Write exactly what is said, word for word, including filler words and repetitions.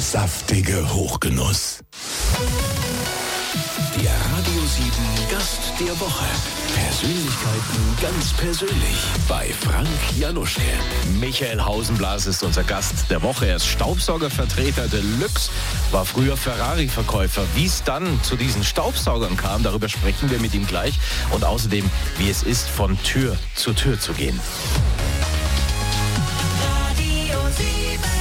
saftige Hochgenuss. Der Radio sieben Gast der Woche. Persönlichkeiten ganz persönlich bei Frank Januschke. Michael Hausenblas ist unser Gast der Woche. Er ist Staubsaugervertreter Deluxe, war früher Ferrari-Verkäufer. Wie es dann zu diesen Staubsaugern kam, darüber sprechen wir mit ihm gleich. Und außerdem, wie es ist, von Tür zu Tür zu gehen. Radio sieben.